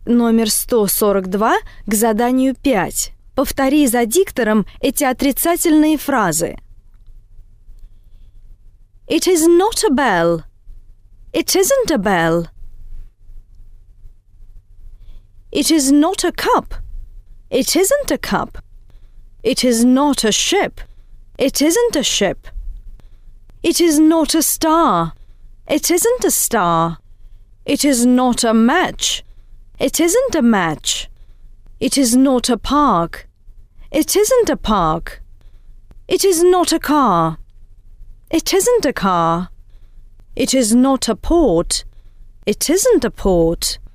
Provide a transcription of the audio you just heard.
номер 142 к заданию 5. Повтори за диктором эти отрицательные фразы. It is not a bell. It isn't a bell. It is not a cup. It isn't a cup. It is not a ship. It isn't a ship. It is not a star. It isn't a star. It is not a match. It isn't a match. It is not a park. It isn't a park. It is not a car. It isn't a car. It is not a port. It isn't a port.